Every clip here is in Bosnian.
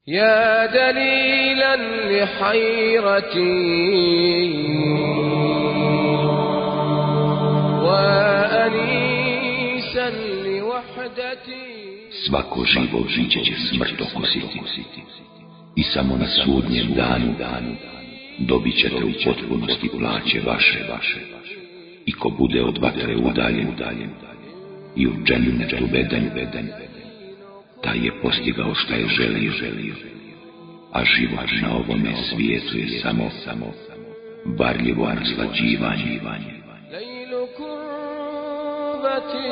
يا دليلا لحيرتي وأنيسا لوحدتي. Svako živo biće će smrt okusiti i samo na sudnjem danu dobit ćete u potpunosti plaće vaše. I ko bude od vatre udaljen i u džennetu veden, taj je postigao šta je želio, a život na ovome svijetu je samo varljivo naslađivanje. ليل كربتي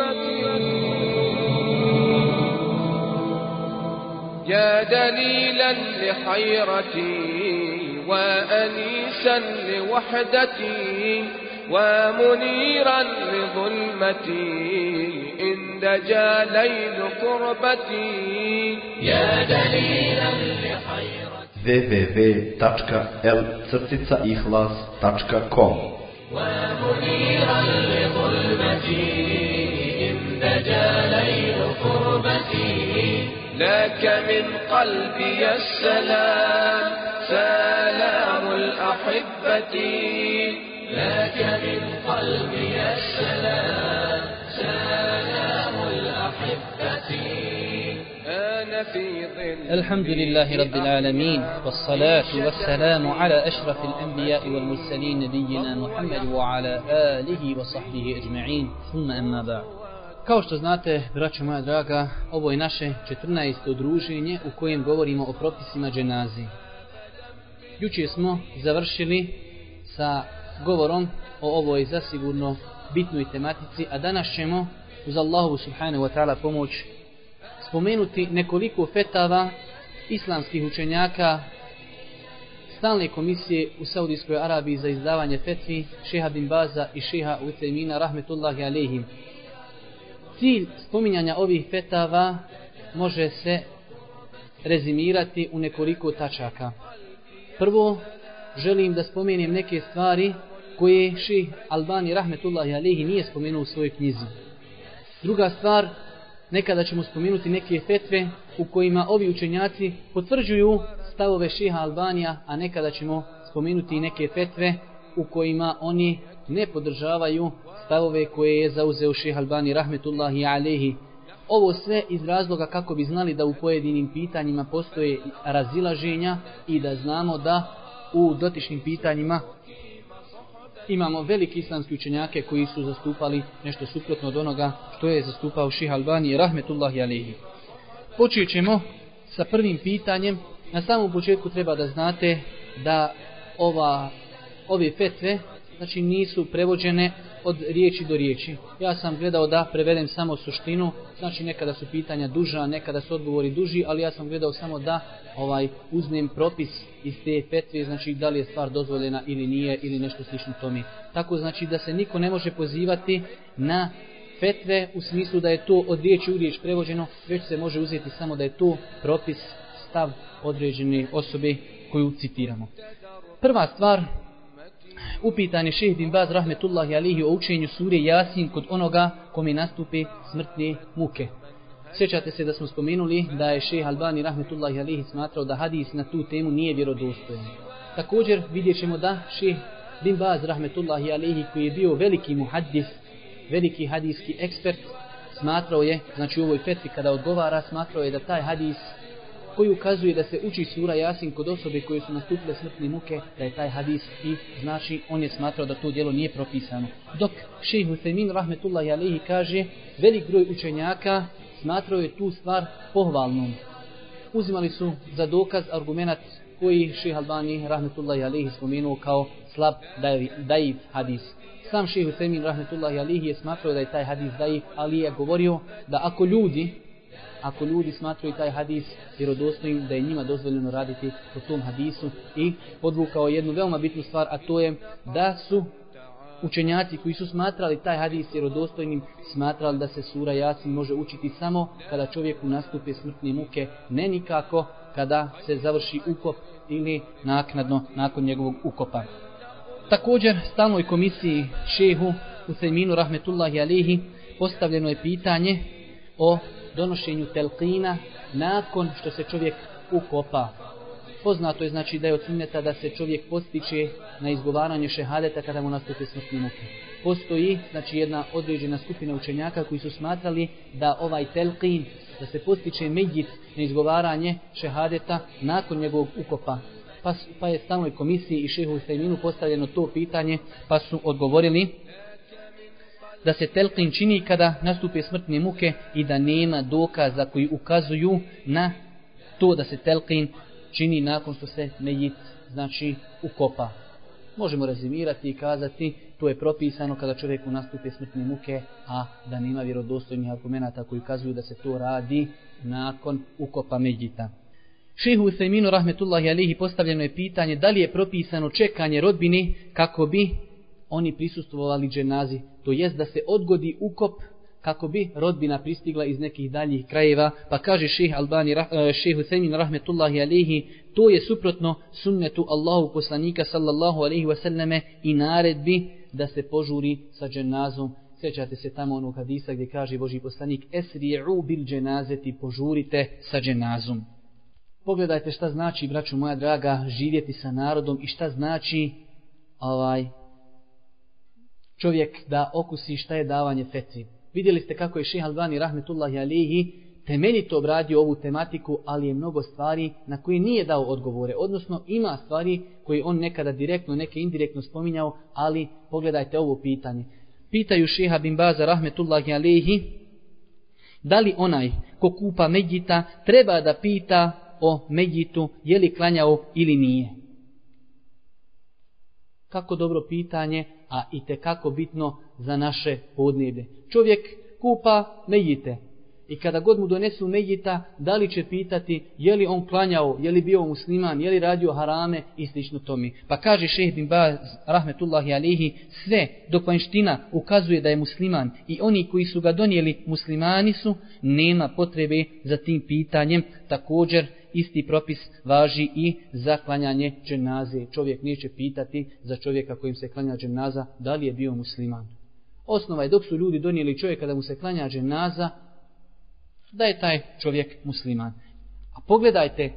يا دليلا لحيرتي وأنيسا لوحدتي ومنيرا لظلمتي إن دجا ليل كربتي يا دليلا لحيرتي www.l-ihlas.com ومنيرا لظلمتي إن دجا ليل كربتي لك من قلبي السلام سلام الأحبة لك من قلبي السلام سلام الأحبة أنا في ظل. الحمد لله رب العالمين والصلاة والسلام على أشرف الأنبياء والمرسلين نبينا محمد وعلى آله وصحبه أجمعين ثم أما بعد. Kao što znate, braćo moja draga, ovo je naše 14. druženje u kojem govorimo o propisima dženazi. Jučer smo završili sa govorom o ovoj zasigurno bitnoj tematici, a danas ćemo uz Allahu subhanahu wa ta'ala pomoć spomenuti nekoliko fetava islamskih učenjaka stalne komisije u Saudijskoj Arabiji za izdavanje fetvi šeha bin Baza i šeha Uthejmina rahmetullahi alejhim. Cilj spominjanja ovih fetava može se rezimirati u nekoliko tačaka. Prvo, želim da spomenem neke stvari koje šejh Albani rahmetullahi alejhi nije spomenuo u svojoj knjizi. Druga stvar, nekada ćemo spomenuti neke fetve u kojima ovi učenjaci potvrđuju stavove šeha Albanija, a nekada ćemo spomenuti neke fetve u kojima oni ne podržavaju stavove koje je zauzeo šejh Albani rahmetullahi alejhi. Ovo sve iz razloga kako bi znali da u pojedinim pitanjima postoje razilaženja i da znamo da u dotičnim pitanjima imamo veliki islamski učenjake koji su zastupali nešto suprotno od onoga što je zastupao šejh Albani rahmetullahi alejhi. Počet ćemo sa prvim pitanjem. Na samom početku treba da znate da ove fetve znači nisu prevođene od riječi do riječi. Ja sam gledao da prevedem samo suštinu, znači nekada su pitanja duža, nekada su odgovori duži, ali ja sam gledao samo da uzmem propis iz te fetve, znači da li je stvar dozvoljena ili nije ili nešto slično tome. Tako znači da se niko ne može pozivati na fetve u smislu da je to od riječi u riječ prevođeno, već se može uzeti samo da je to propis, stav određene osobe koju citiramo. Prva stvar, upitan je šejh bin Baz rahmetullahi alejhi o učenju sure Jasin kod onoga kome nastupe smrtne muke. Sjećate se da smo spomenuli da je šejh Albani rahmetullahi alejhi smatrao da hadis na tu temu nije vjerodostojan. Također vidjet ćemo da šejh bin Baz rahmetullahi alejhi, koji je bio veliki muhaddis, veliki hadijski ekspert, smatrao je, znači u ovoj fetvi kada odgovara, smatrao je da taj hadis koji ukazuje da se uči sura Jasin kod osobe koje su nastupile smrtne muke, da je taj hadis i znači on je smatrao da to djelo nije propisano. Dok šejh Uthejmin rahmetullahi alejhi kaže, velik broj učenjaka smatrao je tu stvar pohvalnom. Uzimali su za dokaz argumenat koji šejh Albani rahmetullahi alejhi spomenuo kao slab daif hadis. Sam šejh Uthejmin rahmetullahi alejhi je smatrao da je taj hadis daif, ali je govorio da ako ljudi smatraju taj hadis vjerodostojnim, da je njima dozvoljeno raditi po tom hadisu, i podvukao jednu veoma bitnu stvar, a to je da su učenjaci koji su smatrali taj hadis vjerodostojnim smatrali da se sura Jasin može učiti samo kada čovjeku nastupe smrtne muke, ne nikako kada se završi ukop ili naknadno nakon njegovog ukopa. Također, stalnoj komisiji šehu Uthejminu rahmetullahi alejhi postavljeno je pitanje o donošenju telqina nakon što se čovjek ukopa. Poznato je znači da je od sunneta da se čovjek postiče na izgovaranje šehadeta kada mu nastupe smrtne muke. Postoji znači jedna određena skupina učenjaka koji su smatrali da ovaj telqin, da se postiče medjit na izgovaranje šehadeta nakon njegovog ukopa. Pa je stalnoj komisiji i šehu Usejminu postavljeno to pitanje, pa su odgovorili da se telqin čini kada nastupe smrtne muke i da nema dokaza koji ukazuju na to da se telqin čini nakon što se medjit znači ukopa. Možemo rezimirati i kazati to je propisano kada čovjeku nastupe smrtne muke, a da nema vjerodostojnih argumenata koji ukazuju da se to radi nakon ukopa medjita. Šejhu Usejminu rahmetullahi alejhi postavljeno je pitanje da li je propisano čekanje rodbine kako bi oni prisustvovali dženazi, to jest da se odgodi ukop kako bi rodbina pristigla iz nekih daljih krajeva, pa kaže šejh Usejmin rahmetullahi alejhi, to je suprotno sunnetu Allahu poslanika sallallahu alejhi ve selleme i naredbi da se požuri sa dženazom. Sjećate se tamo onog hadisa gdje kaže Božji poslanik esri'u bil dženazeti, požurite sa dženazom. Pogledajte šta znači, braćo moja draga, živjeti sa narodom i šta znači čovjek da okusi šta je davanje fetvi. Vidjeli ste kako je šejh Albani rahmetullahi alejhi temeljito obradio ovu tematiku, ali je mnogo stvari na koje nije dao odgovore. Odnosno ima stvari koje on nekada direktno, neke indirektno spominjao, ali pogledajte ovo pitanje. Pitaju šeha bin Baza rahmetullahi alejhi da li onaj ko kupa medjita treba da pita o medjitu je li klanjao ili nije. Kako dobro pitanje, a i tekako bitno za naše podneblje. Čovjek kupa medjite i kada god mu donesu medjita, da li će pitati je li on klanjao, je li bio musliman, je li radio harame i slično tome. Pa kaže šejh bin Baz rahmetullahi alejhi, sve dok vanjština ukazuje da je musliman i oni koji su ga donijeli muslimani su, nema potrebe za tim pitanjem. Također isti propis važi i za klanjanje dženaze. Čovjek neće pitati za čovjeka kojim se klanja dženaza da li je bio musliman. Osnova je dok su ljudi donijeli čovjeka da mu se klanja dženaza, da je taj čovjek musliman. A pogledajte,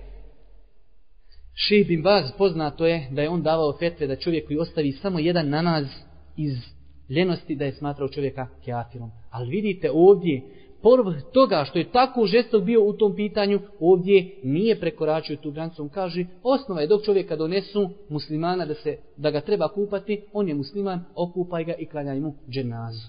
šejh bin Baz poznato je da je on davao fetve da čovjek koji ostavi samo jedan namaz iz ljenosti da je smatrao čovjeka kafirom. Ali vidite ovdje, povrh toga što je tako žestok bio u tom pitanju, ovdje nije prekoračio tu granicu. On kaže, osnova je dok čovjeka donesu muslimana da ga treba kupati, on je musliman, okupaj ga i klanjaj mu dženazu.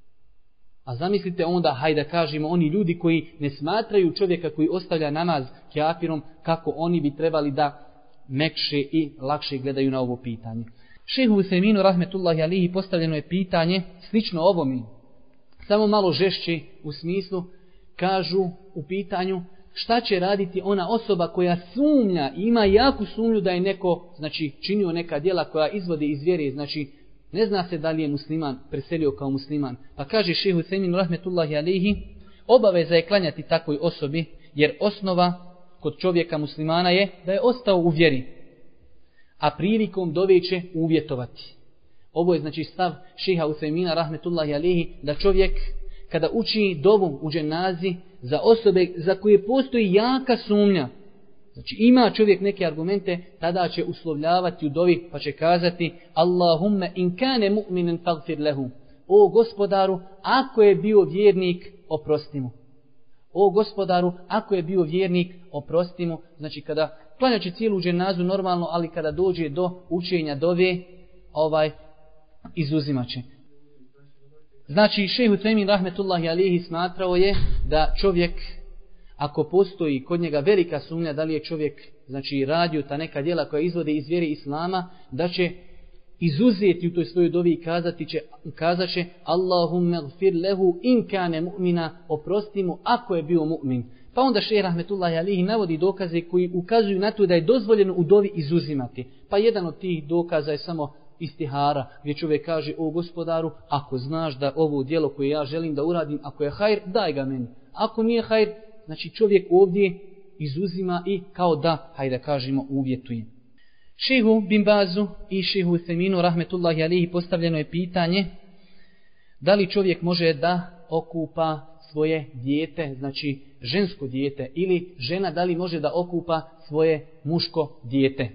A zamislite onda, hajde da kažemo, oni ljudi koji ne smatraju čovjeka koji ostavlja namaz kafirom, kako oni bi trebali da mekše i lakše gledaju na ovo pitanje. Šejhu Usejminu rahmetullahi alejhi postavljeno je pitanje slično ovome, samo malo žešće u smislu, kažu u pitanju šta će raditi ona osoba koja sumnja, ima jaku sumnju da je neko činio neka djela koja izvode iz vjere, ne zna se da li je musliman, preselio kao musliman. Pa kaže šejh Usejmin rahmetullahi alejhi, obaveza je klanjati takvoj osobi, jer osnova kod čovjeka muslimana je da je ostao u vjeri, a prilikom dove će uvjetovati. Ovo je stav šejha Usejmina rahmetullahi alejhi, da čovjek kada uči dovu u dženazi za osobe za koje postoji jaka sumnja, ima čovjek neke argumente, tada će uslovljavati u dovi pa će kazati Allahumme in kane mu'minen faghfir lehu. O gospodaru, ako je bio vjernik, oprosti mu. O gospodaru, ako je bio vjernik, oprosti mu. Kada klanja će cijelu dženazu normalno, ali kada dođe do učenja dove, izuzimaće. Šejh Usejmin rahmetullahi alejhi smatrao je da čovjek, ako postoji kod njega velika sumnja da li je čovjek radio ta neka djela koja izvode iz vjere islama, da će izuzeti u toj svojoj dovi i kazat će Allahumme gfir lehu in kane mu'mina, oprosti mu ako je bio mu'min. Pa onda šejh rahmetullahi alejhi navodi dokaze koji ukazuju na to da je dozvoljeno u dovi izuzimati. Pa jedan od tih dokaza je samo istihara, gdje čovjek kaže o gospodaru, ako znaš da ovo djelo koje ja želim da uradim, ako je hajr, daj ga meni. Ako nije hajr, čovjek ovdje izuzima i kao da, hajde da kažemo, uvjetuje. Šejhu bin Bazu i šejhu Usejminu rahmetullahi alejhi postavljeno je pitanje da li čovjek može da okupa svoje dijete, znači žensko dijete, ili žena da li može da okupa svoje muško dijete.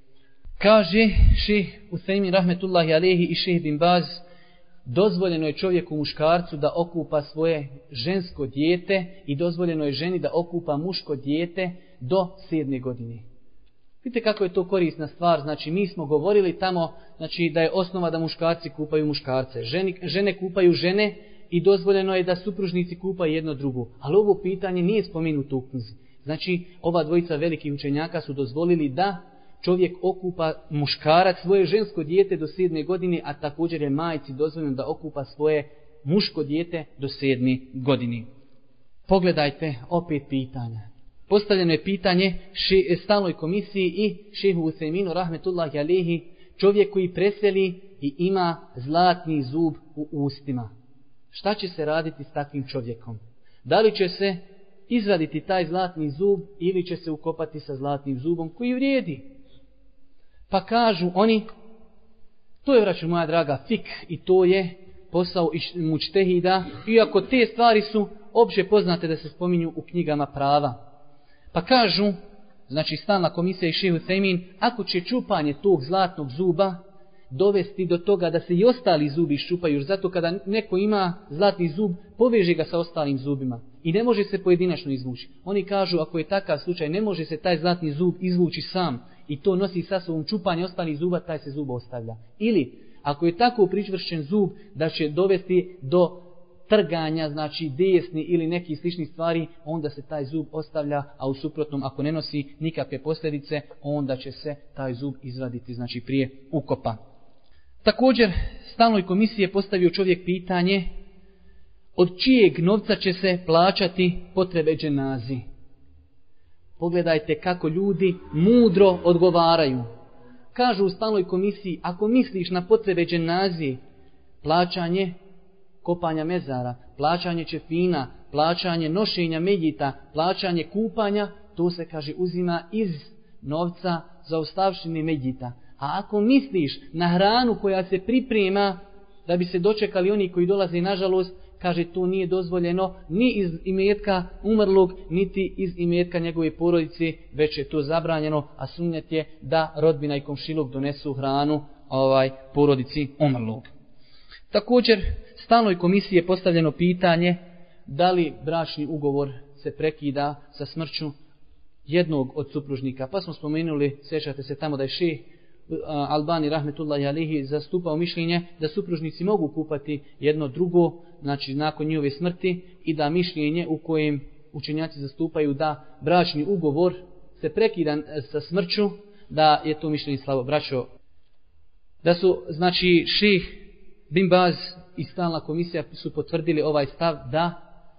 Kaže šejh Usejmin rahmetullahi alehi i šejh bin Baz, dozvoljeno je čovjeku muškarcu da okupa svoje žensko dijete i dozvoljeno je ženi da okupa muško dijete do 7. godine. Vidite kako je to korisna stvar, znači mi smo govorili tamo, znači da je osnova da muškarci kupaju muškarce, žene kupaju žene i dozvoljeno je da supružnici kupaju jedno drugo. Ali ovo pitanje nije spomenuto u knjizi. Znači ova dvojica velikih učenjaka su dozvolili da čovjek okupa muškarac svoje žensko dijete do 7. godine, a također je majci dozvoljeno da okupa svoje muško dijete do 7. godine. Pogledajte opet pitanja. Postavljeno je pitanje stalnoj komisiji i šejhu Usejminu rahmetullahi alehi, čovjek koji preseli i ima zlatni zub u ustima. Šta će se raditi s takvim čovjekom? Da li će se izvaditi taj zlatni zub ili će se ukopati sa zlatnim zubom koji vrijedi? Pa kažu oni, to je, braćo moja draga, fik i to je posao mučtehida, iako te stvari su opće poznate da se spominju u knjigama prava. Pa kažu, znači stalna komisija i šejh Usejmin, ako će čupanje tog zlatnog zuba dovesti do toga da se i ostali zubi iščupaju, jer zato kada neko ima zlatni zub, poveže ga sa ostalim zubima i ne može se pojedinačno izvući. Oni kažu, ako je takav slučaj, ne može se taj zlatni zub izvući sam i to nosi sa sobom čupanje ostalih zuba, taj se zub ostavlja. Ili, ako je tako pričvršćen zub da će dovesti do trganja, znači desni ili neki slični stvari, onda se taj zub ostavlja, a u suprotnom, ako ne nosi nikakve posljedice, onda će se taj zub izvaditi, znači prije ukopa. Također, stalnoj komisiji je postavio čovjek pitanje od čijeg novca će se plaćati potrebe dženazi. Pogledajte kako ljudi mudro odgovaraju. Kažu u stalnoj komisiji, ako misliš na potrebe dženazi, plaćanje kopanja mezara, plaćanje čefina, plaćanje nošenja medjita, plaćanje kupanja, to se, kaže, uzima iz novca za ostavštine medjita. A ako misliš na hranu koja se priprema da bi se dočekali oni koji dolaze, nažalost, kaže, to nije dozvoljeno ni iz imetka umrlog, niti iz imetka njegove porodice, već je to zabranjeno, a sunnet je da rodbina i komšiluk donesu hranu porodici umrlog. Također, stalnoj komisiji je postavljeno pitanje da li bračni ugovor se prekida sa smrću jednog od supružnika. Pa smo spomenuli, sjećate se tamo da je šejh Albani rahmetullahi alihi zastupao mišljenje da supružnici mogu kupati jedno drugo, znači nakon njihove smrti, i da mišljenje u kojem učenjaci zastupaju da bračni ugovor se prekida sa smrću, da je to mišljenje slabo. Braćo, da su, znači, šejh bin Baz i stalna komisija su potvrdili ovaj stav da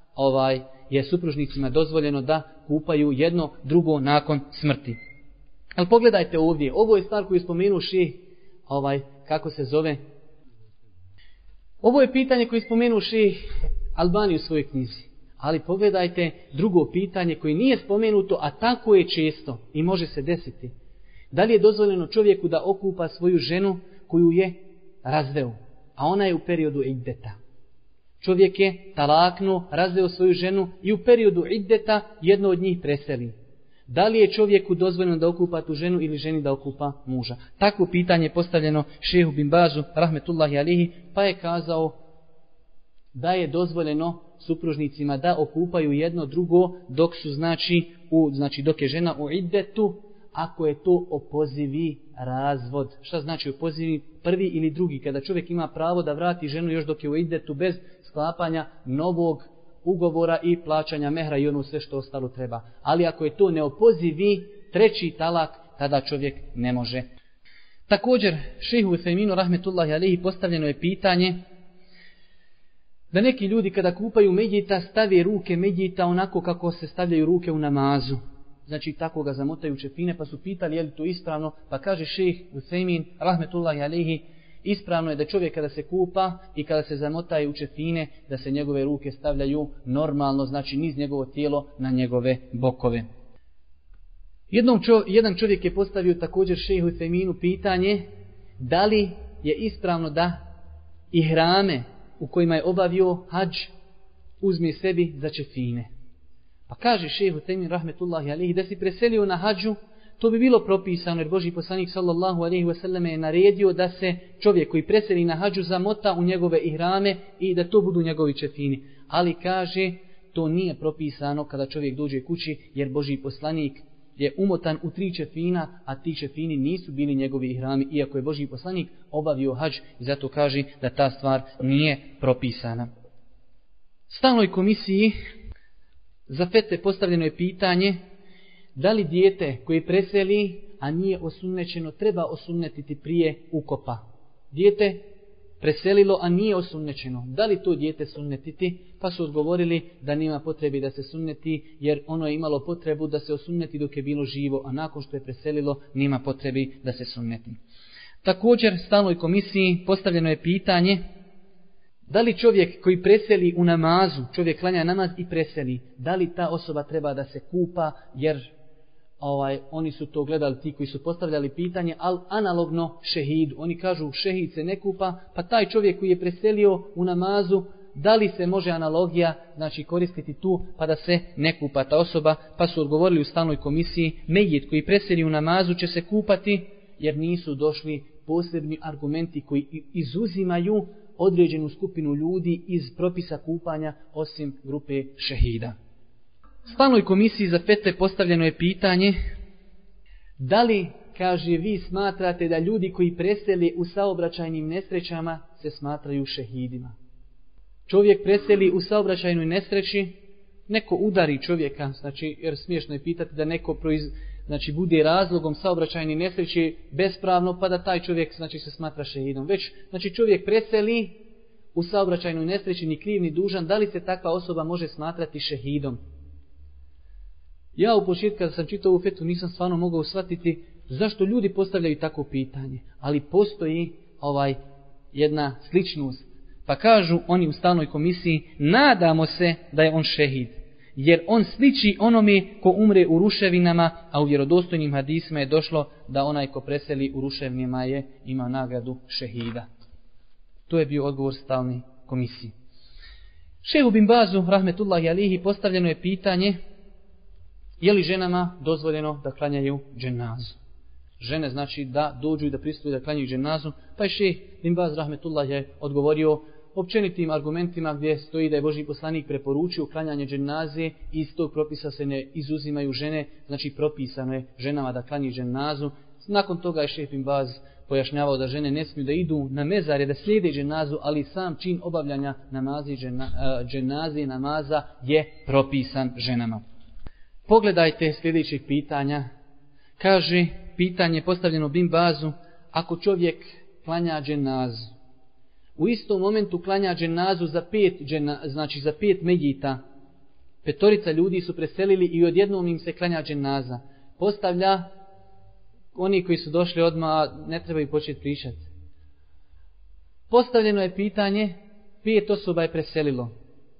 je supružnicima dozvoljeno da kupaju jedno drugo nakon smrti. Ali pogledajte ovdje, ovo je stvar koju je spomenuo šejh, kako se zove? Ovo je pitanje koje je spomenuo šejh Albani u svojoj knjizi. Ali pogledajte drugo pitanje koje nije spomenuto, a tako je često i može se desiti. Da li je dozvoljeno čovjeku da okupa svoju ženu koju je razveo, a ona je u periodu iddeta? Čovjek je talaknuo, razveo svoju ženu i u periodu iddeta jedno od njih preseli. Da li je čovjeku dozvoljeno da okupa tu ženu ili ženi da okupa muža? Takvo pitanje je postavljeno šejhu bin Bazu rahmetullahi alihi, pa je kazao da je dozvoljeno supružnicima da okupaju jedno drugo dok su, znači dok je žena u iddetu, ako je to opozivi razvod. Šta znači opozivi? Prvi ili drugi, kada čovjek ima pravo da vrati ženu još dok je u iddetu bez sklapanja novog ugovora i plaćanja mehra i ono sve što ostalo treba. Ali ako je to neopozivi treći talak, tada čovjek ne može. Također, šejhu Usejminu rahmetullahi alihi postavljeno je pitanje da neki ljudi kada kupaju medjita stave ruke medjita onako kako se stavljaju ruke u namazu. Znači tako ga zamotaju u čefine, pa su pitali je li to ispravno, pa kaže šejh Usejmin rahmetullahi alihi, ispravno je da čovjek kada se kupa i kada se zamotaje u čefine, da se njegove ruke stavljaju normalno, znači niz njegovo tijelo na njegove bokove. Jedan čovjek je postavio također šejhu Usejminu pitanje da li je ispravno da ihrame u kojima je obavio hadž uzme sebi za čefine. Pa kaže šejh Utejmin rahmetullahi alejhi da si preselio na hadžu, to bi bilo propisano jer Božji poslanik sallallahu alejhi ve selleme je naredio da se čovjek koji preseli na hadžu zamota u njegove ihrame i da to budu njegovi čefini. Ali kaže to nije propisano kada čovjek dođe kući jer Božji poslanik je umotan u 3 čefina, a ti čefini nisu bili njegovi ihrami, iako je Božji poslanik obavio hadž i zato kaže da ta stvar nije propisana. Stalnoj komisiji za fetve postavljeno je pitanje da li dijete koje preseli, a nije osunnećeno, treba osunnetiti prije ukopa. Dijete preselilo, a nije osunnećeno. Da li to dijete sunnetiti? Pa su odgovorili da nema potrebe da se sunneti, jer ono je imalo potrebu da se osunneti dok je bilo živo, a nakon što je preselilo, nema potrebe da se sunneti. Također, stalnoj komisiji postavljeno je pitanje da li čovjek koji preseli u namazu, čovjek klanja namaz i preseli, da li ta osoba treba da se kupa, jer oni su to gledali, ti koji su postavljali pitanje, ali analogno šehidu. Oni kažu šehid se ne kupa, pa taj čovjek koji je preselio u namazu, da li se može analogija znači koristiti tu pa da se ne kupa ta osoba, pa su odgovorili u stalnoj komisiji, mejit koji preseli u namazu će se kupati jer nisu došli posebni argumenti koji izuzimaju određenu skupinu ljudi iz propisa kupanja osim grupe šehida. Stalnoj komisiji za fetve postavljeno je pitanje da li, kaže, vi smatrate da ljudi koji preseli u saobraćajnim nesrećama se smatraju šehidima. Čovjek preseli u saobraćajnoj nesreći, neko udari čovjeka, znači, jer smiješno je pitati da neko bude razlogom saobraćajne nesreće bespravno, pa da taj čovjek znači, se smatra šehidom. Već znači, čovjek preseli u saobraćajnoj nesreći ni kriv ni dužan, da li se takva osoba može smatrati šehidom? Ja u početku kada sam čitao ovu fetvu nisam stvarno mogao shvatiti zašto ljudi postavljaju takvo pitanje, ali postoji jedna sličnost. Pa kažu oni u stalnoj komisiji, nadamo se da je on šehid, jer on sliči onome ko umre u ruševinama, a u vjerodostojnim hadisima je došlo da onaj ko preseli u ruševinama ima nagradu šehida. To je bio odgovor stalne komisije. Šehu bin Bazu, rahmetullahi alihi, postavljeno je pitanje je li ženama dozvoljeno da klanjaju dženazu. Žene znači da dođu i da prisustuju da klanjaju dženazu, pa je šejh bin Baz rahmetullah je odgovorio općenitim argumentima gdje stoji da je Božji poslanik preporučio klanjanje dženaze i iz tog propisa se ne izuzimaju žene, znači propisano je ženama da klanjaju dženazu. Nakon toga je šejh bin Baz pojašnjavao da žene ne smiju da idu na mezare, da slijede dženazu, ali sam čin obavljanja dženaze namaza je propisan ženama. Pogledajte sljedećeg pitanja. Kaže, pitanje postavljeno bin Bazu, ako čovjek klanja dženazu, u istom momentu klanja dženazu za 5 mejita, 5 ljudi su preselili i odjednom im se klanja dženaza. Postavlja, oni koji su došli odmah ne trebaju početi pričati. Postavljeno je pitanje, 5 osoba je preselilo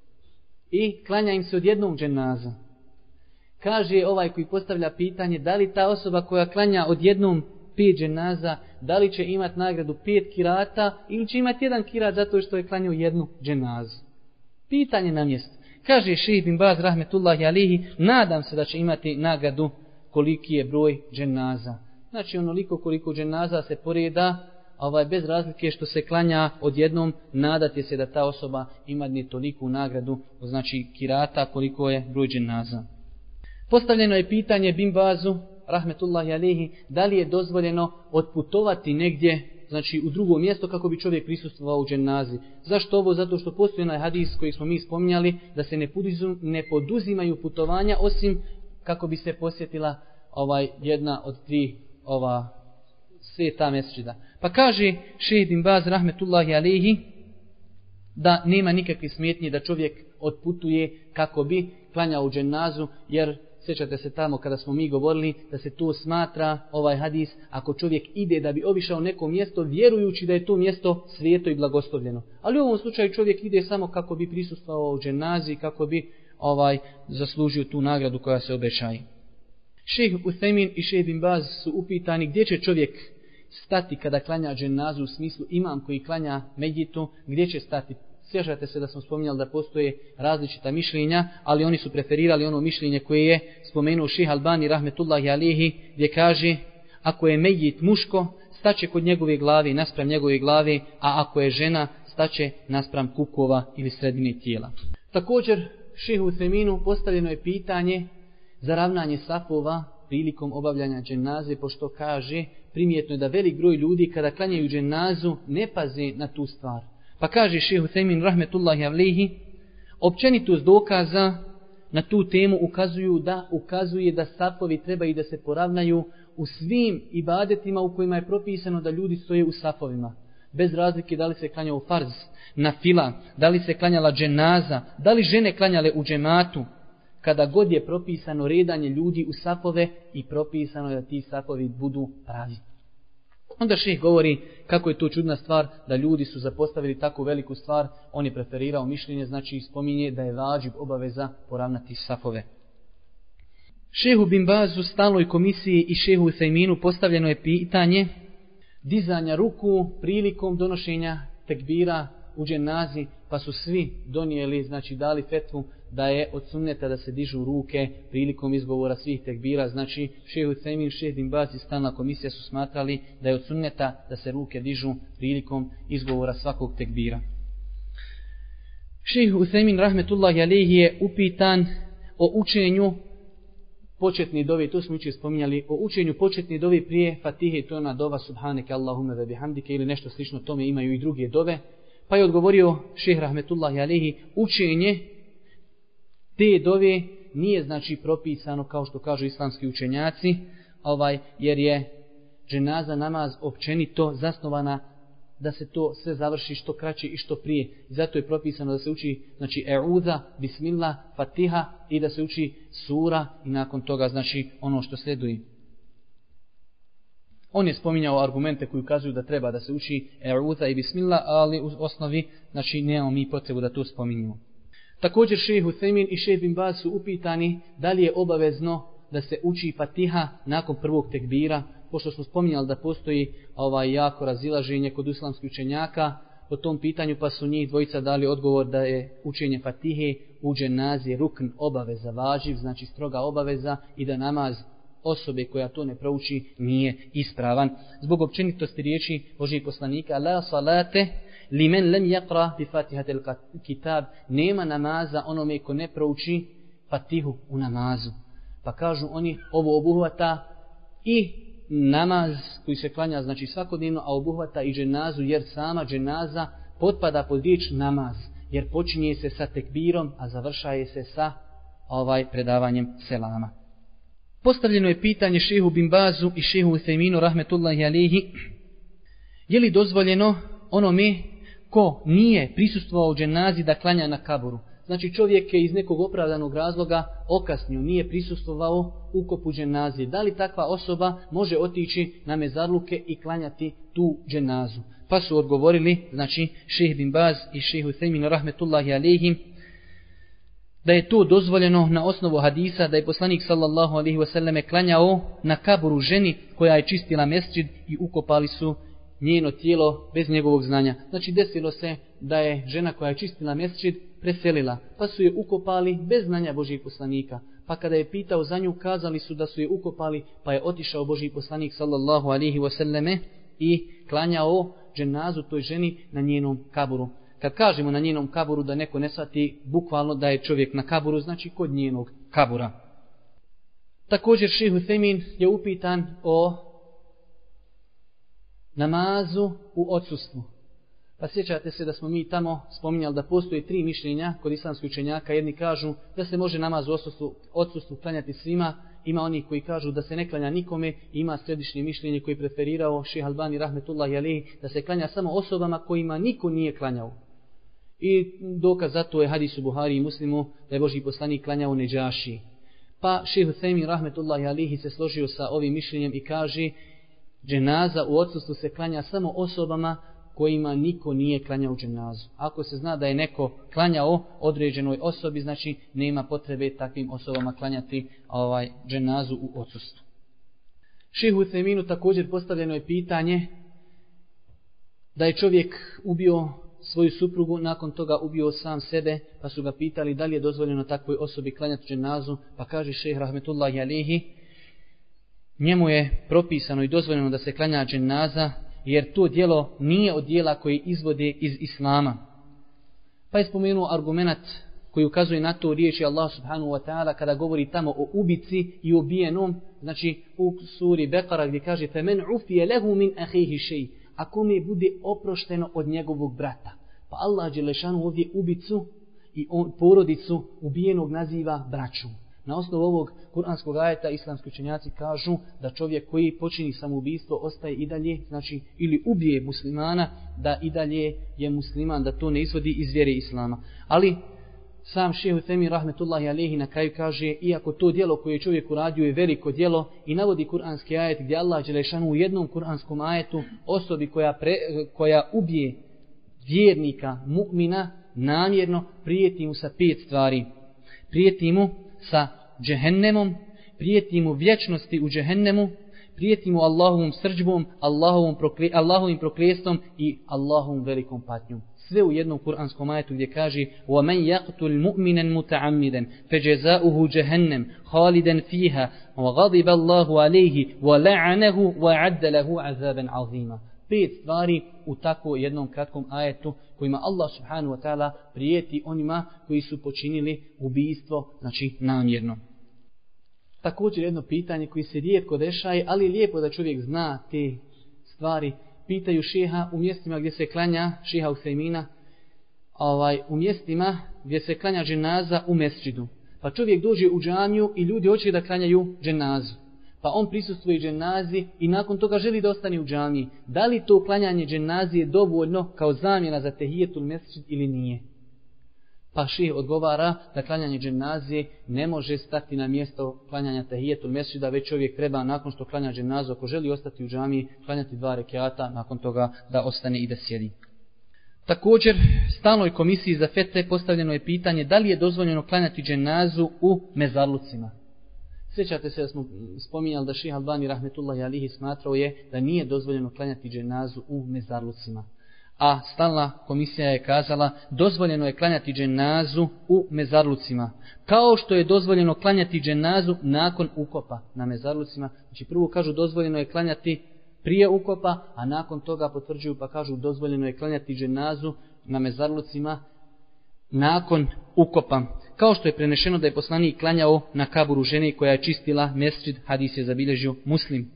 i klanja im se odjednom dženaza. Kaže ovaj koji postavlja pitanje, da li ta osoba koja klanja odjednom 5 dženaza, da li će imati nagradu 5 kirata ili će imati 1 kirat zato što je klanjao jednu dženazu. Pitanje na mjestu. Kaže šejh bin Baz rahmetullahi alihi, nadam se da će imati nagradu koliki je broj dženaza. Znači onoliko koliko dženaza se poreda, bez razlike što se klanja odjednom, nadate se da ta osoba ima ni toliku nagradu, znači kirata koliko je broj dženaza. Postavljeno je pitanje bin Bazu, rahmetullahi alihi, da li je dozvoljeno otputovati negdje, znači u drugo mjesto kako bi čovjek prisustvovao u dženazi. Zašto ovo? Zato što postoji onaj hadis koji smo mi spominjali, da se ne poduzimaju putovanja osim kako bi se posjetila jedna od 3 sveta mesdžida. Pa kaže šejh bin Baz, rahmetullahi alihi, da nema nikakve smetnje da čovjek otputuje kako bi klanjao u dženazu, jer sjećate se tamo kada smo mi govorili da se to smatra, ovaj hadis, ako čovjek ide da bi obišao neko mjesto vjerujući da je to mjesto sveto i blagoslovljeno. Ali u ovom slučaju čovjek ide samo kako bi prisustvovao u dženazi, kako bi zaslužio tu nagradu koja se obećaje. Šejh Utejmin i šejh bin Baz su upitani gdje će čovjek stati kada klanja dženazu, u smislu imam koji klanja medjitu, gdje će stati. Sjećate se da smo spominjali da postoje različita mišljenja, ali oni su preferirali ono mišljenje koje je spomenuo Šejh Albani rahmetullahi alejhi, gdje kaže ako je mejit muško, staće kod njegove glave naspram njegove glave, a ako je žena, staće naspram kukova ili sredine tijela. Također, Šejhu Uthejminu postavljeno je pitanje za ravnanje safova prilikom obavljanja dženaze, pošto kaže primjetno je da velik broj ljudi kada klanjaju dženazu ne paze na tu stvar. Pa kaže Šejh Uthejmin rahmetullahi alejhi, općenitost dokaza na tu temu ukazuje da safovi trebaju da se poravnaju u svim ibadetima u kojima je propisano da ljudi stoje u safovima. Bez razlike da li se klanjao farz, nafila, da li se klanjala dženaza, da li žene klanjale u džematu, kada god je propisano redanje ljudi u safove i propisano je da ti safovi budu pravi. Onda šejh govori kako je to čudna stvar da ljudi su zapostavili takvu veliku stvar, on je preferirao mišljenje, znači spominje da je vađib obaveza poravnati safove. Šejhu bin Bazu, stalnoj komisiji i šejhu Uthejminu postavljeno je pitanje dizanja ruku prilikom donošenja tekbira u dženazi, pa su svi donijeli, znači dali fetvu da je od sunneta da se dižu ruke prilikom izgovora svih tekbira. Znači šejh Uthejmin, šejh bin Baz i stalna komisija su smatrali da je od sunneta da se ruke dižu prilikom izgovora svakog tekbira. Šejh Uthejmin rahmetullahi alejhi je upitan o učenju početni dovi, to smo jučer spominjali, o učenju početni dovi prije Fatihe, to je ona dova Subhaneke Allahumme ve bihamdike ili nešto slično tome, imaju i druge dove. Pa je odgovorio šejh rahmetullahi alejhi, učenje te dove nije znači propisano kao što kažu islamski učenjaci, jer je dženaza namaz općenito zasnovana da se to sve završi što kraće i što prije. I zato je propisano da se uči znači e'udha, bismillah, fatiha i da se uči sura i nakon toga znači ono što sleduje. On je spominjao argumente koji ukazuju da treba da se uči e'udha i bismillah, ali u osnovi znači nemamo mi potrebu da to spominjemo. Također šejh Uthejmin i šejh bin Baz su upitani da li je obavezno da se uči fatiha nakon prvog tekbira, pošto smo spominjali da postoji jako razilaženje kod islamskih učenjaka po tom pitanju, pa su njih dvojica dali odgovor da je učenje fatihe u dženazi rukn, obaveza, važiv, znači stroga obaveza i da namaz osobe koja to ne prouči nije ispravan. Zbog općenitosti riječi Božijeg poslanika, la salate limen lem yaqra bi fatihatil kitab, nema namaza onome ko ne prouči fatihu u namazu. Pa kažu oni, ovo obuhvata i namaz koji se klanja znači svakodnevno, a obuhvata i dženazu, jer sama dženaza potpada pod riječ namaz, jer počinje se sa tekbirom, a završaje se sa predavanjem selama. Postavljeno je pitanje šejhu bin Bazu i šejhu Uthejminu rahmetullahi alejhi, je li dozvoljeno onome ko nije prisustvovao dženazi da klanja na kaburu? Znači čovjek je iz nekog opravdanog razloga okasnio, nije prisustvovao ukopu dženaze. Da li takva osoba može otići na mezarluke i klanjati tu dženazu? Pa su odgovorili, znači šejh bin Baz i šejh Uthejmin rahmetullahi alejhi, da je to dozvoljeno na osnovu hadisa da je poslanik sallallahu alejhi ve selleme klanjao na kaburu ženi koja je čistila mesdžid i ukopali su njeno tijelo bez njegovog znanja. Znači desilo se da je žena koja je čistila mesdžid preselila, pa su je ukopali bez znanja Božijeg poslanika. Pa kada je pitao za nju, kazali su da su je ukopali, pa je otišao Božji poslanik sallallahu alejhi ve selleme i klanjao dženazu toj ženi na njenom kaburu. Kad kažemo na njenom kaburu, da neko ne shvati bukvalno da je čovjek na kaburu, znači kod njenog kabura. Također šejh Uthejmin je upitan o namazu u odsustvu. Pa sjećate se da smo mi tamo spominjali da postoje 3 mišljenja kod islamskih učenjaka. Jedni kažu da se može namaz u odsustvu klanjati svima, ima oni koji kažu da se ne klanja nikome, ima središnje mišljenje koji preferirao šejh Albani rahmetullahi alejhi da se klanja samo osobama kojima niko nije klanjao. I dokaz za to je hadis u Buhari i Muslimu da je Božji poslanik klanjao Nedžaši. Pa šejh Uthejmin rahmetullahi alejhi se složio sa ovim mišljenjem i kaže dženaza u odsustvu se klanja samo osobama kojima niko nije klanjao dženazu. Ako se zna da je neko klanjao određenoj osobi, znači nema potrebe takvim osobama klanjati dženazu u odsustvu. Šejhu Uthejminu također postavljeno je pitanje da je čovjek ubio svoju suprugu, nakon toga ubio sam sebe, pa su ga pitali da li je dozvoljeno takvoj osobi klanjati dženazu, pa kaže šejh rahmetullahi alejhi, njemu je propisano i dozvoljeno da se klanja dženaza, jer to djelo nije od djela koji izvode iz islama. Pa je spomenuo argument koji ukazuje na to riječi Allah subhanahu wa ta'ala kada govori tamo o ubici i ubijenom, znači u suri Bekara gdje kaže فَمَنْ عُفِيَ لَهُ مِنْ أَخِيهِ شَيْءٍ, ako mi bude oprošteno od njegovog brata. Pa Allah dželešanu ovdje ubicu i porodicu ubijenog naziva braćom. Na osnovu ovog kuranskog ajeta islamski učenjaci kažu da čovjek koji počini samoubistvo ostaje i dalje, znači ili ubije muslimana, da i dalje je musliman, da to ne izvodi iz vjere islama. Ali sam šejh Uthejmin rahmetullahi alejhi na kraju kaže, iako to djelo koje je čovjek uradio je veliko djelo, i navodi kuranski ajet gdje Allah dželešanu u jednom kuranskom ajetu osobi koja ubije vjernika, mu'mina, namjerno prijeti mu sa 5 stvari. Prijeti mu sa džehennemom, prijeti mu vječnosti u džehennemu, prijeti mu Allahovom srdžbom, Allahovim prokljestom i Allahovom velikom patnjom. Sve u jednom kuranskom ajetu gdje kaže وَمَنْ يَقْتُلْ مُؤْمِنًا مُتَعَمِّدًا فَجَزَاؤُهُ جَهَنَّمْ خَالِدًا فِيهَا وَغَضِبَ اللَّهُ عَلَيْهِ وَلَعَنَهُ وَعَدَّ لَهُ عَذَابًا عَظِيمًا. 5 stvari u tako jednom kratkom ajetu kojima Allah subhanahu wa ta'ala prijeti onima koji su počinili ubijstvo, znači namjerno. Također jedno pitanje koji se rijetko dešaje, ali je lijepo da čovjek zna te stvari. Pitaju šeha u mjestima gdje se klanja, šeha Uthejmina, u mjestima gdje se klanja dženaza u mesdžidu. Pa čovjek dođe u džamiju i ljudi hoće da klanjaju dženazu. Pa on prisustvuje dženazi i nakon toga želi da ostane u džamiji. Da li to klanjanje dženazi je dovoljno kao zamjena za tehijetul mesdžid ili nije? Pa šejh odgovara da klanjanje dženaze ne može stati na mjesto klanjanja tehijetul mesdžida, već čovjek treba nakon što klanja dženazu, ako želi ostati u džamiji, klanjati 2 rekata, nakon toga da ostane i da sjedi. Također, stalnoj komisiji za fetve postavljeno je pitanje da li je dozvoljeno klanjati dženazu u mezarlucima. Sjećate se da smo spominjali da šejh Albani rahmetullahi alejhi smatrao je da nije dozvoljeno klanjati dženazu u mezarlucima. A stalna komisija je kazala dozvoljeno je klanjati dženazu u mezarlucima. Kao što je dozvoljeno klanjati dženazu nakon ukopa na mezarlucima. Znači prvo kažu dozvoljeno je klanjati prije ukopa, a nakon toga potvrđuju pa kažu dozvoljeno je klanjati dženazu na mezarlucima nakon ukopa. Kao što je prenešeno da je poslanik klanjao na kaburu žene koja je čistila mesdžid, hadis je zabilježio Muslim.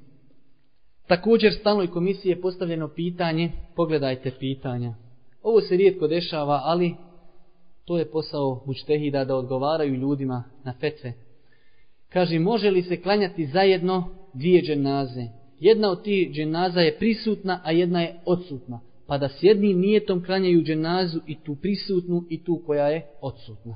Također stalnoj komisiji je postavljeno pitanje, pogledajte pitanja. Ovo se rijetko dešava, ali to je posao mučtehida da odgovaraju ljudima na fetve. Kaže, može li se klanjati zajedno 2 dženaze? Jedna od tih dženaza je prisutna, a jedna je odsutna. Pa da s jednim nijetom klanjaju dženazu i tu prisutnu i tu koja je odsutna.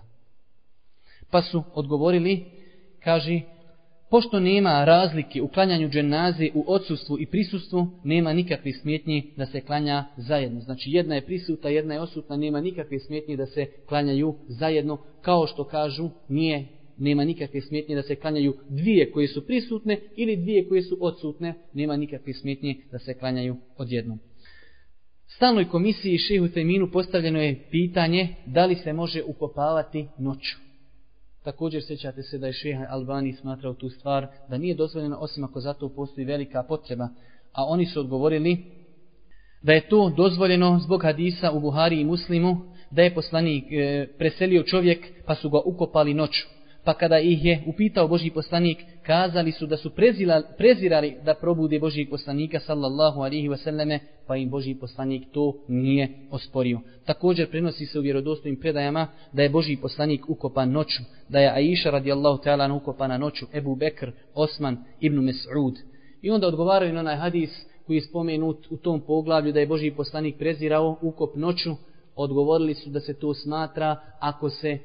Pa su odgovorili, kaže, pošto nema razlike u klanjanju dženaze u odsustvu i prisustvu, nema nikakve smetnje da se klanja zajedno. Znači jedna je prisutna, jedna je odsutna, nema nikakve smetnje da se klanjaju zajedno, kao što kažu nema nikakve smetnje da se klanjaju 2 koje su prisutne ili 2 koje su odsutne, nema nikakve smetnje da se klanjaju odjednom. Stalnoj komisiji šejhu Uthejminu postavljeno je pitanje da li se može ukopavati noću. Također sjećate se da je šejh Albani smatrao tu stvar da nije dozvoljeno osim ako za to postoji velika potreba. A oni su odgovorili da je to dozvoljeno zbog hadisa u Buhari i Muslimu, da je poslanik preselio čovjek pa su ga ukopali noću. Pa kada ih je upitao Božji poslanik, kazali su da su prezirali da probude Božjeg poslanika sallallahu alejhi ve selleme, pa im Božji poslanik to nije osporio. Također prenosi se u vjerodostojnim predajama da je Božji poslanik ukopan noću, da je Aisha radijallahu ta'ala ukopana noću, Ebu Bekr, Osman, Ibn Mes'ud. I onda odgovaraju na onaj hadis koji je spomenut u tom poglavlju da je Božji poslanik prezirao ukop noću, odgovorili su da se to smatra ako se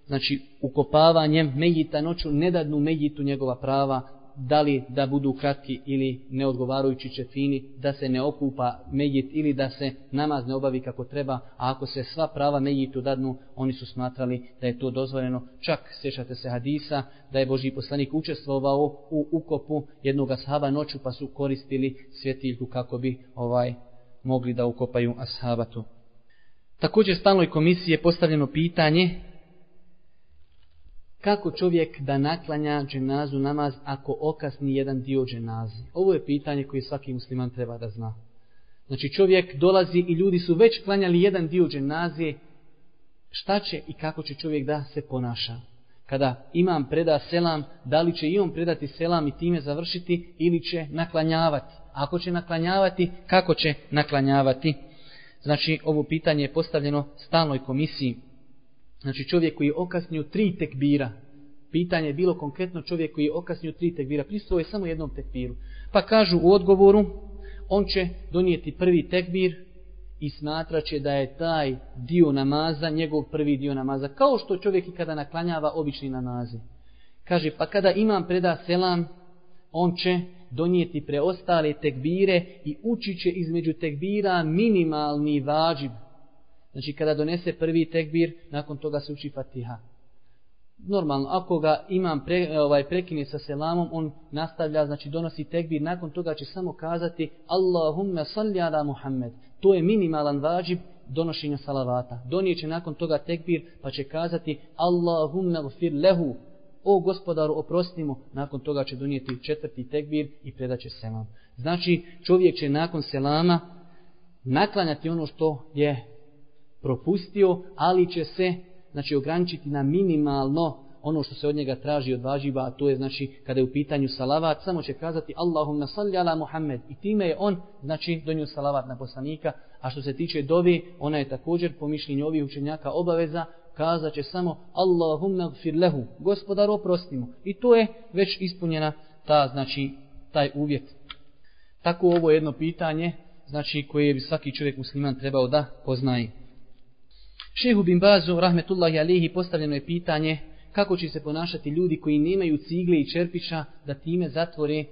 ukopavanjem mejita noću ne dadnu mejitu njegova prava, da li da budu kratki ili neodgovarajući čefini, da se ne okupa mejit ili da se namaz ne obavi kako treba, a ako se sva prava mejitu dadnu, oni su smatrali da je to dozvoljeno. Čak sjećate se hadisa da je Božji poslanik učestvovao u ukopu jednog ashaba noću pa su koristili svjetiljku kako bi mogli da ukopaju ashabatu. Također stalnoj komisiji je postavljeno pitanje kako čovjek da naklanja dženazu namaz ako okasni jedan dio dženazi. Ovo je pitanje koje svaki musliman treba da zna. Znači čovjek dolazi i ljudi su već klanjali jedan dio dženaze, šta će i kako će čovjek da se ponaša? Kada imam preda selam, da li će i on predati selam i time završiti ili će naklanjavati? Ako će naklanjavati, kako će naklanjavati? Znači ovo pitanje je postavljeno stalnoj komisiji. Znači čovjek koji je okasnio 3 tekbira. Pitanje je bilo konkretno čovjek koji je okasnio 3 tekbira. Prisustvovao je samo jednom tekbiru. Pa kažu u odgovoru, on će donijeti prvi tekbir i smatraće da je taj dio namaza njegov prvi dio namaza. Kao što čovjek i kada naklanjava obični namazi. Kaže, pa kada imam preda selam, on će donijeti preostale tekbire i učit će između tekbira minimalni vađib. Znači kada donese prvi tekbir, nakon toga se uči Fatiha. Normalno, ako ga imam prekine sa selamom, on nastavlja, znači donosi tekbir, nakon toga će samo kazati Allahumma salli ala Muhammed. To je minimalan vađib donošenja salavata. Donijeće nakon toga tekbir, pa će kazati Allahumma gfir lehu. O gospodaru, oprosti mu. Nakon toga će donijeti 4. tekbir i predaće selam. Znači, čovjek će nakon selama naklanjati ono što je propustio, ali će se ograničiti na minimalno ono što se od njega traži od važiba, a to je znači kada je u pitanju salavat, samo će kazati Allahumma salli ala Muhammed i time je on donio salavat na poslanika. A što se tiče dove, ona je također po mišljenju ovih učenjaka obaveza, kazat će samo Allahumma gfir lehu, gospodar oprosti mu. I to je već ispunjena taj uvjet. Tako ovo je jedno pitanje koje bi svaki čovjek musliman trebao da poznaje. Šejhu bin Bazu rahmetullahi alejhi postavljeno je pitanje kako će se ponašati ljudi koji nemaju cigle i čerpića da time zatvore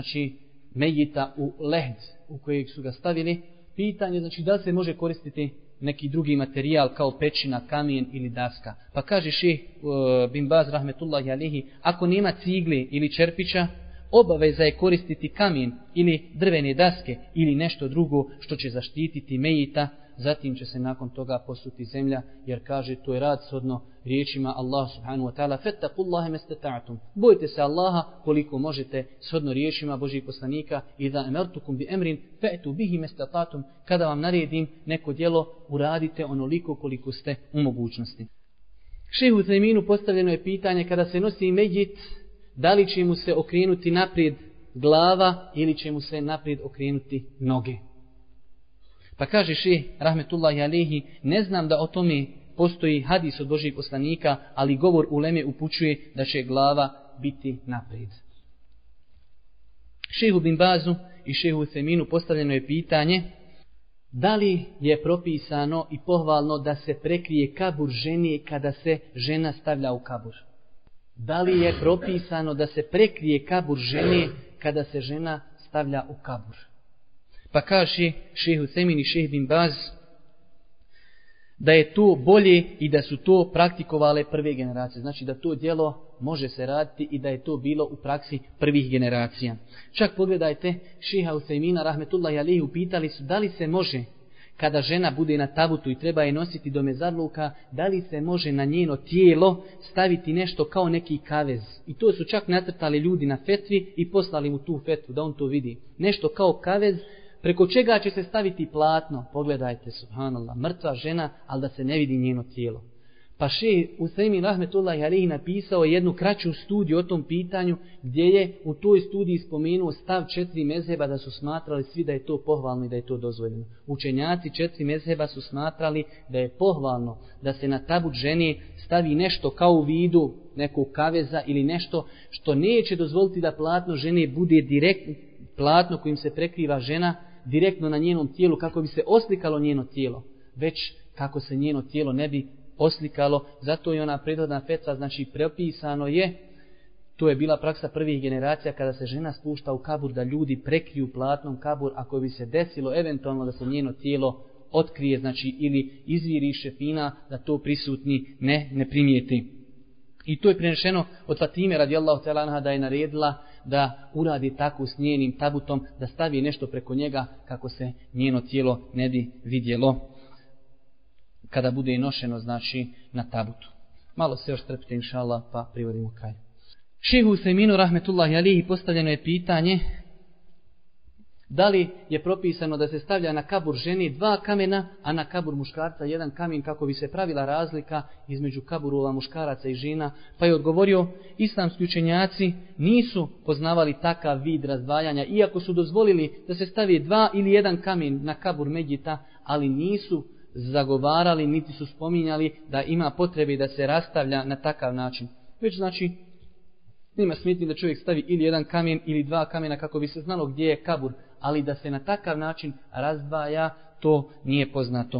mejita u lehd u kojeg su ga stavili. Pitanje da li se može koristiti neki drugi materijal kao pećina, kamen ili daska. Pa kaže šejh bin Baz rahmetullahi alejhi, ako nema cigle ili čerpića, obaveza je koristiti kamen ili drvene daske ili nešto drugo što će zaštititi mejita. Zatim će se nakon toga posuti zemlja, jer kaže to je rad shodno riječima Allah subhanahu wa ta'ala fattaqullaha mastata'tum. Bojte se Allaha koliko možete, shodno riječima Božjih poslanika idha amartukum bi amrin fa'tu bihi mastata'tum. Kada vam naredim neko djelo, uradite onoliko koliko ste u mogućnosti. Šejhu Utejminu postavljeno je pitanje kada se nosi mejit, da li će mu se okrenuti naprijed glava ili će mu se naprijed okrenuti noge. Pa kaže šejh rahmetullahi alejhi, ne znam da o tome postoji hadis od Božjih poslanika, ali govor uleme upućuje da će glava biti naprijed. Šejhu bin Bazu i šejhu Utejminu postavljeno je pitanje da li je propisano i pohvalno da se prekrije kabur ženi kada se žena stavlja u kabur. Da li je propisano da se prekrije kabur ženi kada se žena stavlja u kabur? Pa kaže šejh Utejmin i šejh bin Baz da je to bolje i da su to praktikovale prve generacije. Znači da to djelo može se raditi i da je to bilo u praksi prvih generacija. Čak pogledajte, šejha Utejmina rahmetullahi alejhi upitali su da li se može kada žena bude na tabutu i treba je nositi do mezarluka, da li se može na njeno tijelo staviti nešto kao neki kavez. I to su čak nacrtali ljudi na fetvi i poslali mu tu fetvu da on to vidi. Nešto kao kavez preko čega će se staviti platno. Pogledajte, subhanallah, mrtva žena, ali da se ne vidi njeno tijelo. Pa šejh Utejmin rahmetullahi alejhi napisao jednu kraću studiju o tom pitanju, gdje je u toj studiji spomenuo stav 4 mezheba da su smatrali svi da je to pohvalno i da je to dozvoljeno. Učenjaci 4 mezheba su smatrali da je pohvalno da se na tabut žene stavi nešto kao u vidu nekog kaveza ili nešto što neće dozvoliti da platno žene bude direktno, platno kojim se prekriva žena direktno na njenom tijelu kako bi se oslikalo njeno tijelo, već kako se njeno tijelo ne bi oslikalo. Zato je ona prethodna fetva, prepisano je, to je bila praksa prvih generacija kada se žena spušta u kabur da ljudi prekriju platnom kabur ako bi se desilo eventualno da se njeno tijelo otkrije, ili izviri šefina, da to prisutni ne primijeti. I to je prenešeno od Fatime radijallahu ta'ala anha da je naredila da uradi tako s njenim tabutom, da stavi nešto preko njega kako se njeno tijelo ne bi vidjelo. kada bude nošeno, znači, na tabutu. Malo se još trpite, inša Allah, pa privodimo kraj. Šejhu Usejminu rahmetullahi alihi postavljeno je pitanje da li je propisano da se stavlja na kabur ženi 2 kamena, a na kabur muškarca 1 kamen, kako bi se pravila razlika između kaburova muškaraca i žena. Pa je odgovorio, islamski učenjaci nisu poznavali takav vid razdvajanja, iako su dozvolili da se stavi 2 ili 1 kamen na kabur medjita, ali nisu zagovarali niti su spominjali da ima potrebe da se rastavlja na takav način. Već znači nema smetnje da čovjek stavi ili 1 kamen ili 2 kamena kako bi se znalo gdje je kabur, ali da se na takav način razdvaja, to nije poznato.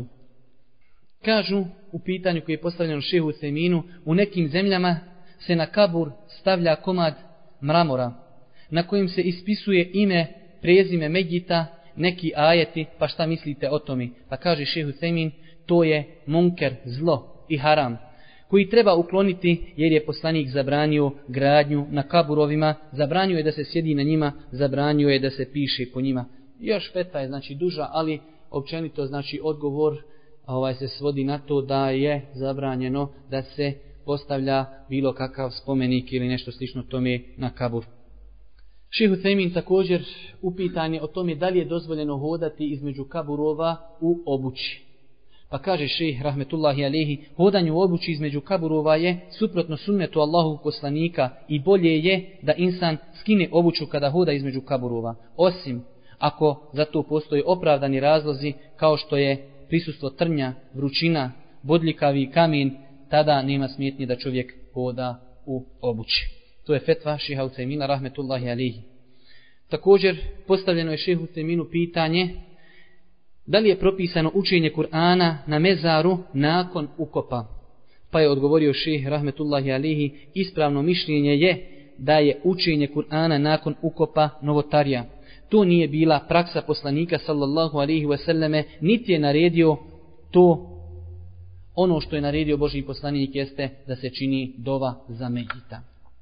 Kažu u pitanju koje je postavljeno šejhu Usejminu, u nekim zemljama se na kabur stavlja komad mramora na kojim se ispisuje ime, prezime medjita, neki ajeti, pa šta mislite o tome? Pa kaže šejh Usejmin, to je munker, zlo i haram, koji treba ukloniti jer je poslanik zabranio gradnju na kaburovima, zabranio je da se sjedi na njima, zabranio je da se piše po njima. Još fetva je znači duža, ali općenito znači odgovor se svodi na to da je zabranjeno da se postavlja bilo kakav spomenik ili nešto slično tome na kabur. Šejh Usejmin također upitan je o tome da li je dozvoljeno hodati između kaburova u obući. Pa kaže šejh rahmetullahi alejhi, hodanje u obući između kaburova je suprotno sunnetu Allahovog poslanika i bolje je da insan skine obuću kada hoda između kaburova, osim ako za to postoje opravdani razlozi kao što je prisustvo trnja, vrućina, bodljikavi kamen, tada nema smetnje da čovjek hoda u obući. To je fetva šejha Usejmina rahmetullahi alejhi. Također postavljeno je šejhu Usejminu pitanje da li je propisano učenje Kur'ana na mezaru nakon ukopa. Pa je odgovorio šejh rahmetullahi alejhi, ispravno mišljenje je da je učenje Kur'ana nakon ukopa novotarija. To nije bila praksa poslanika sallallahu alejhi ve selleme, niti je naredio to. Ono što je naredio Božji poslanik jeste da se čini dova za medjita.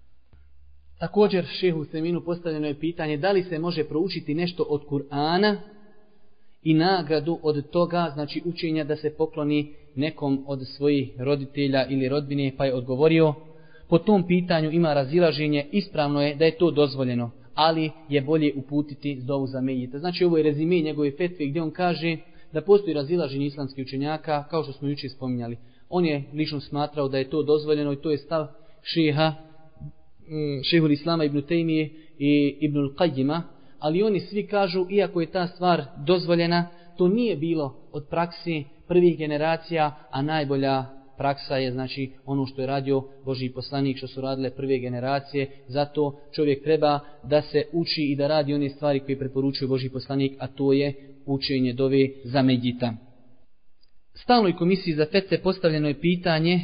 Također šejhu Usejminu postavljeno je pitanje da li se može proučiti nešto od Kur'ana i nagradu od toga, znači učenja da se pokloni nekom od svojih roditelja ili rodbine, pa je odgovorio, po tom pitanju ima razilaženje, ispravno je da je to dozvoljeno, ali je bolje uputiti dovu za medjita. Znači ovo je rezime njegove fetve gdje on kaže da postoji razilaženje islamskih učenjaka, kao što smo jučer spominjali. On je lično smatrao da je to dozvoljeno i to je stav šejhul Islama ibn Tejmije i Ibnul Qajjima, ali oni svi kažu, iako je ta stvar dozvoljena, to nije bilo od praksi prvih generacija, a najbolja praksa je znači ono što je radio Božji poslanik, što su radile prve generacije. Zato čovjek treba da se uči i da radi one stvari koje preporučuje Božji poslanik, a to je učenje dove za medjita. Stalnoj komisiji za fetve postavljeno je pitanje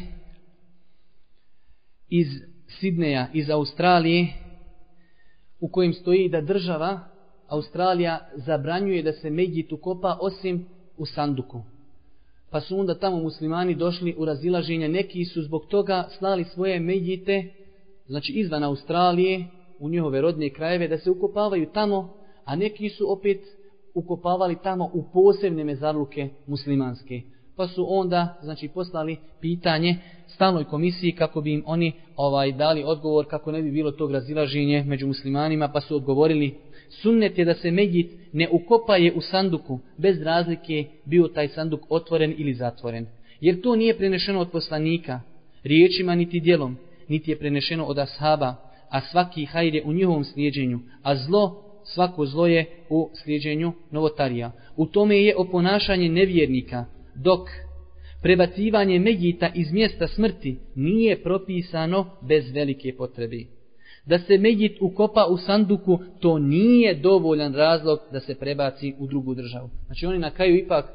iz Sidneja, iz Australije, u kojim stoji da država Australija zabranjuje da se medjit ukopa osim u sanduku. Pa su onda tamo muslimani došli u razilaženje, neki su zbog toga slali svoje medjite, znači izvan Australije, u njihove rodne krajeve, da se ukopavaju tamo, a neki su opet ukopavali tamo u posebne mezarluke muslimanske. Pa su onda znači poslali pitanje stalnoj komisiji kako bi im oni dali odgovor kako ne bi bilo tog razilaženje među muslimanima, pa su odgovorili: sunnet je da se medjit ne ukopaje u sanduku, bez razlike bio taj sanduk otvoren ili zatvoren. Jer to nije prenešeno od poslanika, riječima niti djelom, niti je prenešeno od ashaba, a svaki hajr je u njihovom slijeđenju, a svako zlo je u slijeđenju novotarija. U tome je oponašanje nevjernika, dok prebacivanje medjita iz mjesta smrti nije propisano bez velike potrebe. Da se medjit ukopa u sanduku, to nije dovoljan razlog da se prebaci u drugu državu. Znači oni na kraju ipak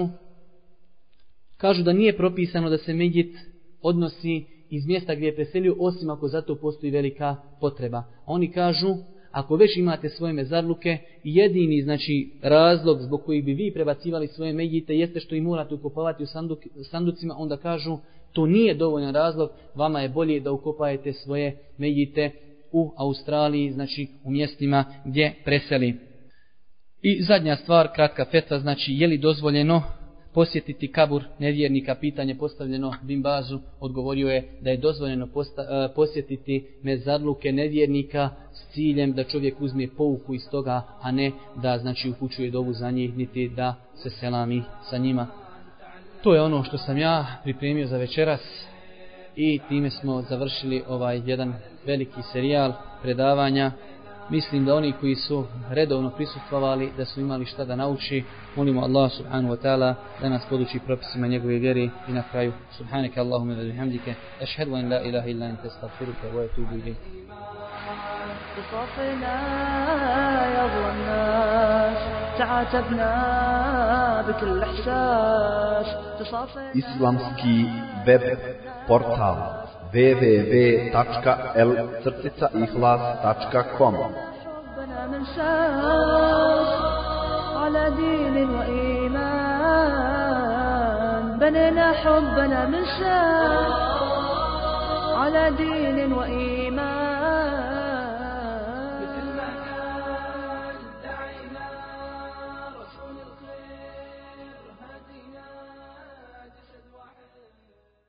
kažu da nije propisano da se medjit odnosi iz mjesta gdje je preselio, osim ako za to postoji velika potreba. Oni kažu, ako već imate svoje mezarluke, jedini znači razlog zbog kojih bi vi prebacivali svoje medjite jeste što ih morate ukopavati u sanducima, onda kažu to nije dovoljan razlog, vama je bolje da ukopajete svoje medjite u Australiji, znači u mjestima gdje preseli. I zadnja stvar, kratka fetva, znači je li dozvoljeno posjetiti kabur nevjernika. Pitanje postavljeno Bin Bazu, odgovorio je da je dozvoljeno posjetiti mezarluke nevjernika s ciljem da čovjek uzme pouku iz toga, a ne da znači upućuje dovu za njih, niti da se selami sa njima. To je ono što sam ja pripremio za večeras i time smo završili ovaj jedan veliki serijal predavanja. Mislim da oni koji su redovno prisustvovali da su imali šta da nauči. Molimo Allah subhanahu wa ta'ala da nas poduči propisima njegove vjere i na kraju subhanaka Allahumma wa bihamdika ashhadu an la ilaha illa anta astaghfiruka wa atubu ilayk. بصفنا يضوى الناس تعاتبنا بكل احساس Islamski web portal www.l-ihlas.com حبنا منساس على دين وإيمان بنينا حبنا منساس على دين وإيمان